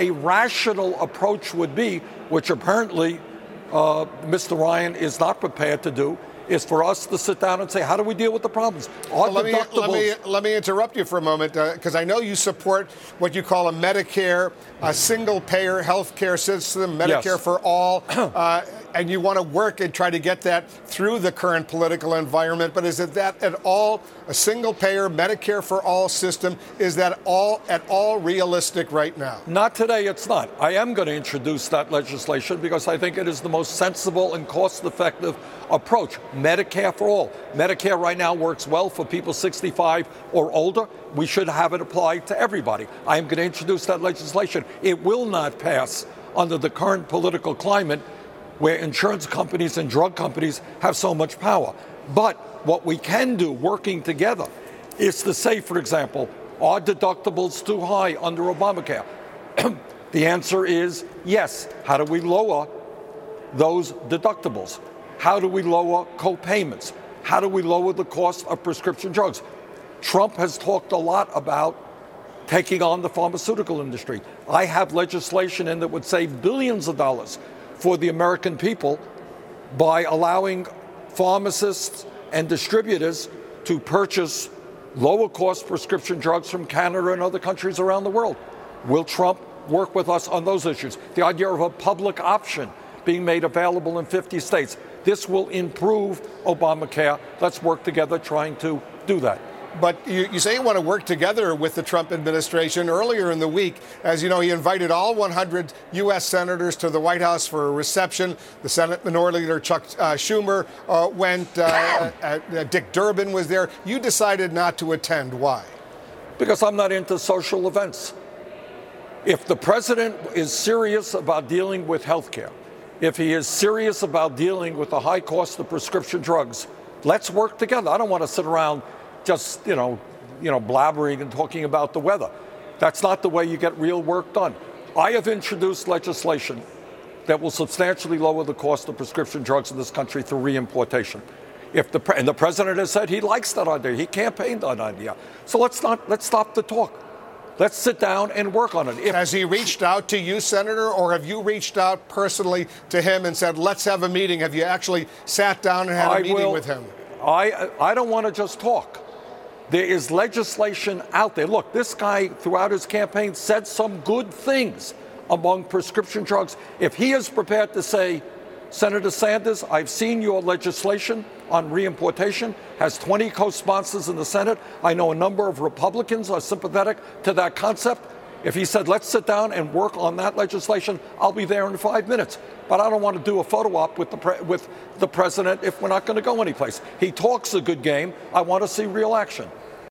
a rational approach would be, which apparently Mr. Ryan is not prepared to do, is for us to sit down and say, how do we deal with the problems? Let me interrupt you for a moment, because I know you support what you call a Medicare, a single-payer health care system, Medicare Yes. for all, and you want to work and try to get that through the current political environment. But is it that at all, a single-payer Medicare for all system, is that at all realistic right now? Not today, it's not. I am going to introduce that legislation because I think it is the most sensible and cost-effective approach. Medicare for all. Medicare right now works well for people 65 or older. We should have it applied to everybody. I am going to introduce that legislation. It will not pass under the current political climate where insurance companies and drug companies have so much power. But what we can do working together is to say, for example, are deductibles too high under Obamacare? The answer is yes. How do we lower those deductibles? How do we lower co-payments? How do we lower the cost of prescription drugs? Trump has talked a lot about taking on the pharmaceutical industry. I have legislation in that would save billions of dollars for the American people by allowing pharmacists and distributors to purchase lower cost prescription drugs from Canada and other countries around the world. Will Trump work with us on those issues? The idea of a public option being made available in 50 states. This will improve Obamacare. Let's work together trying to do that. But you say you want to work together with the Trump administration. Earlier in the week, as you know, he invited all 100 U.S. senators to the White House for a reception. The Senate Minority Leader Chuck Schumer went. Dick Durbin was there. You decided not to attend. Why? Because I'm not into social events. If the president is serious about dealing with health care, if he is serious about dealing with the high cost of prescription drugs, let's work together. I don't want to sit around just, blabbering and talking about the weather. That's not the way you get real work done. I have introduced legislation that will substantially lower the cost of prescription drugs in this country through reimportation. And the president has said he likes that idea. He campaigned on that idea. So let's stop the talk. Let's sit down and work on it. Has he reached out to you, Senator, or have you reached out personally to him and said, let's have a meeting? Have you actually sat down and had a meeting with him? I don't want to just talk. There is legislation out there. Look, this guy, throughout his campaign, said some good things among prescription drugs. If he is prepared to say, Senator Sanders, I've seen your legislation on reimportation, has 20 co-sponsors in the Senate. I know a number of Republicans are sympathetic to that concept. If he said, let's sit down and work on that legislation, I'll be there in 5 minutes. But I don't want to do a photo op with the president if we're not going to go anyplace. He talks a good game. I want to see real action.